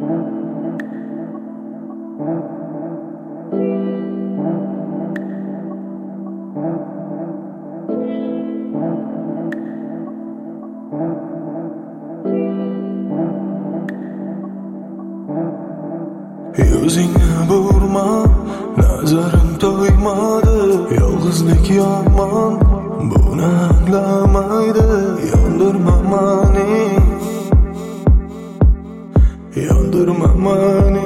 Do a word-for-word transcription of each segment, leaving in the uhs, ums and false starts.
Yuzingni burma, nazarim to'ymadi. Yolg'izlik yomon, buni anglamaydi. Yondirma mani, yondirma mani.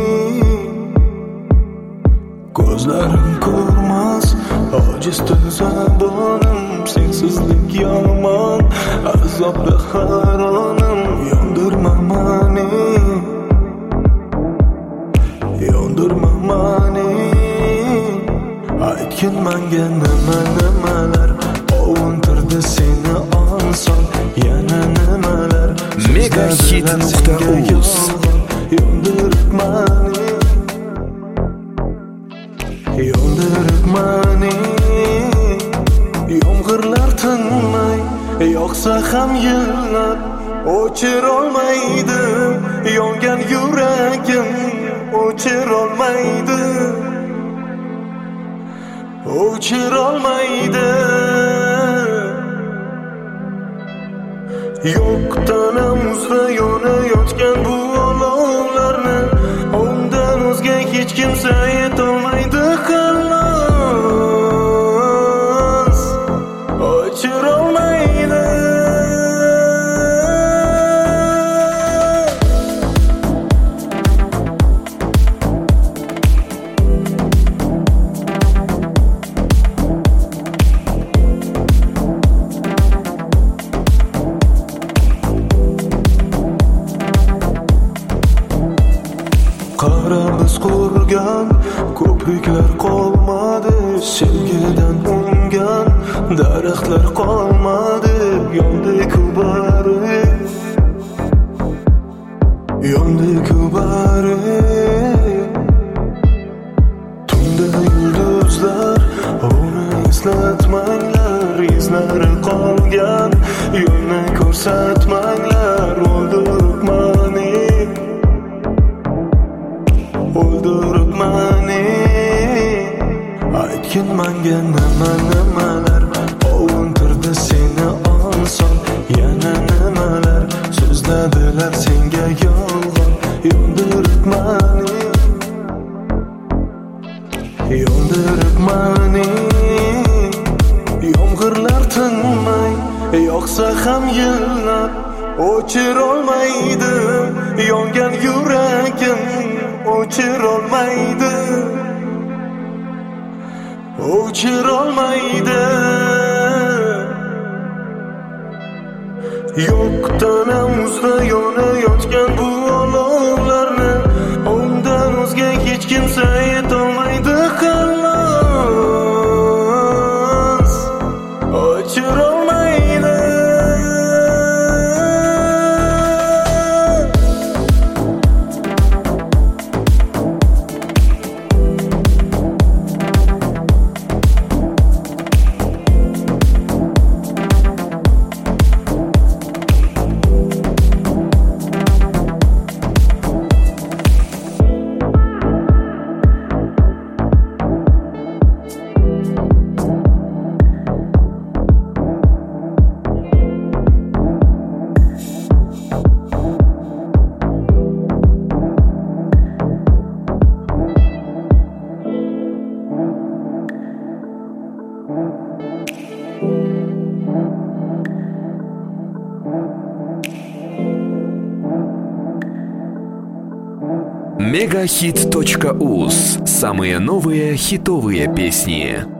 Ko'zlarim ko'rmas, ojizdir zabonim. Sensizlik yomon, azobda haronim. Yondirma mani, yondirma mani. Aytgin menga nima nimalar, ovuntirdi seni onson. Yana nimalar, megahit nuqta uz. Yondirib mani, yondirib mani. Yomg'irlar tinmay yoqsa ham yillab o'chirolmaydi. Yongan yuragim o'chirolmaydi, o'chirolmaydi. Yo'qdan amuzda yonayotgan bu olovlarni undan o'zga hech kimsa yetolmaydi. Xalos, o'chirolmaydi. Qara biz qurgan ko'priklar qolmadi. Sevgidan ungan daraxtlar qolmadi. Yondi-ku bari, yondi-ku bari. Tunda yulduzlar uni eslatmanglar. Izlari qolgan yo'lni ko'rsatmanglar. O'ldirib mani, o'ldirib mani. Aytgin menga nima nimalar, ovuntirdi seni onson. Yana nimalar, so'zladilar senga yolg'on. Yondirib mani, yondirib mani. Yomg'irlar tinmay yoqsa ham yillab o'chirolmaydi. Yongan yuragim o'chirolmaydi, o'chirolmaydi. Yo'qdan amuzda yonayotgan bu olovlarni undan o'zga hech kimsa yetolmaydi. Xalos, o'chirolmaydi. мегахит точка уз. Самые новые хитовые песни.